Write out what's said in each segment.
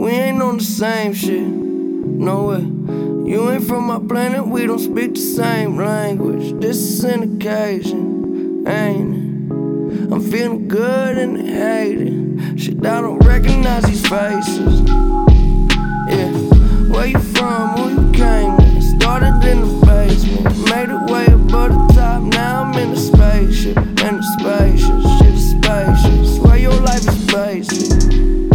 We ain't on the same shit, no way. You ain't from my planet, we don't speak the same language. This is an occasion, ain't it? I'm feeling good and hated. Shit, I don't recognize these faces. Yeah, where you from, who you came with? Started in the basement, made it way above the top. Now I'm in the spaceship, and the spacious, shit is spacious. Swear your life is basic.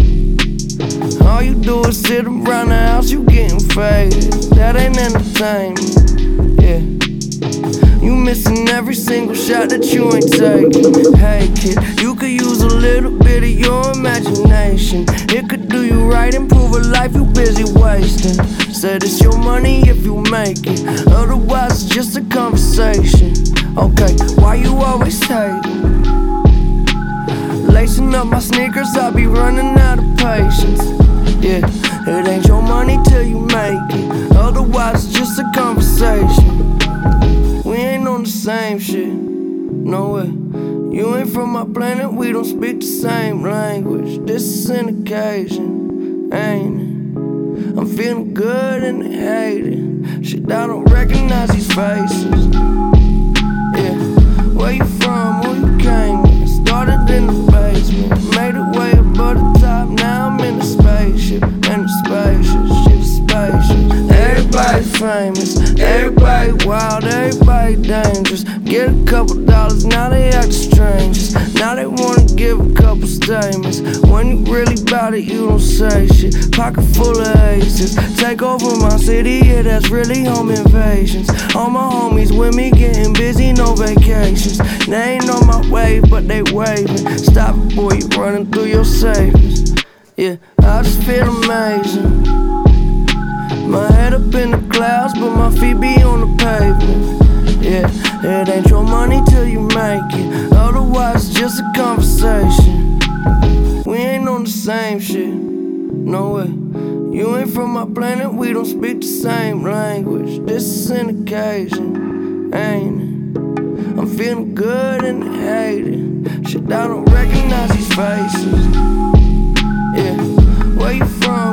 All you do is sit around the house, you getting faded. That ain't entertainment, yeah. You missing every single shot that you ain't taking. Hey kid, you could use a little bit of your imagination. It could do you right, improve a life you busy wasting. Said it's your money if you make it, otherwise it's just a conversation. Okay, why you always hating? Lacing up my sneakers, I be running out of patience. Yeah, it ain't your money till you make it, otherwise it's just a conversation. We ain't on the same shit, no way. You ain't from my planet, we don't speak the same language. This is an occasion, ain't it? I'm feeling good and hated. Shit, I don't recognize these faces. Yeah, where you from, who you came with? Started in the basement, made it way above the top. Now I'm in the spaceship, and the spacious, shit is spacious. Everybody famous, everybody wild, everybody dangerous. Get a couple dollars, now they act strangers. Now they wanna give a couple statements. When you really bout it, you don't say shit. Pocket full of aces, take over my city, yeah, that's really home invasions. All my homies with me getting busy, no vacations. They ain't on my wave, but they waving. Stop it, boy, you running through your savings. Yeah, I just feel amazing. My head up in the clouds, but my feet be on the pavement. Yeah, it ain't your money till you make it, otherwise it's just a conversation. We ain't on the same shit, no way. You ain't from my planet, we don't speak the same language. This is an occasion, ain't it? I'm feeling good and hated. Shit, I don't recognize these faces. Yeah, where you from?